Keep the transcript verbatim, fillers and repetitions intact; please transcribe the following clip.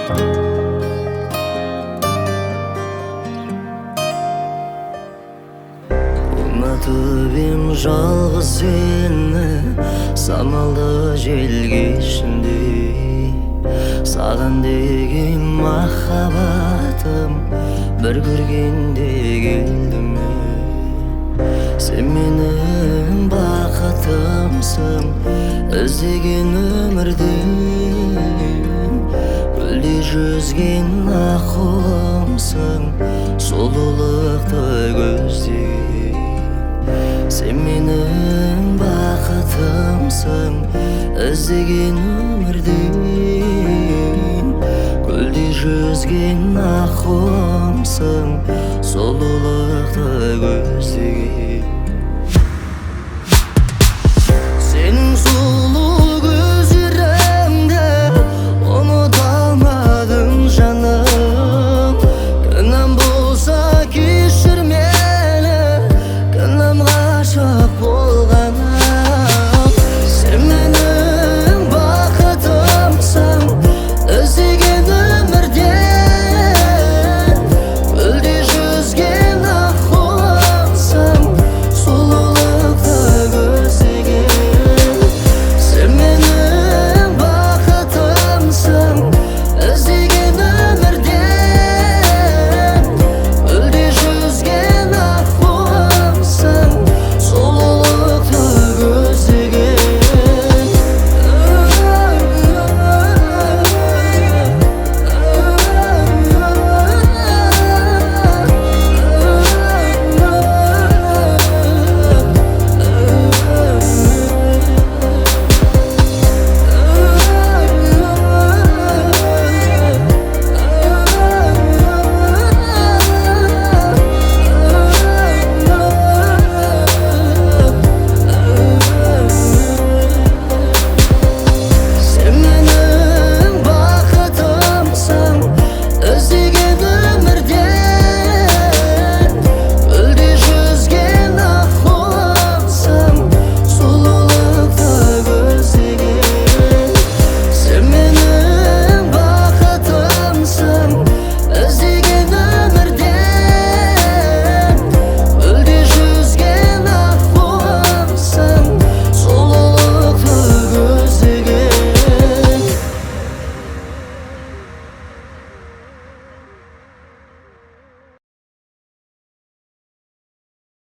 Unutubim жалғыз сені саналды жел кешінде, саған деген махаббатым бір көргенде келді ме? Сен менің бақытымсың, іздеген өмірде гүлдей жүзген аққуымсың, сұлулықты көздеген. Сен менің бақытымсың, іздеген өмірде гүлдей жүзген аққуымсың, сұлулықты көздеген. Сенің сұлулығың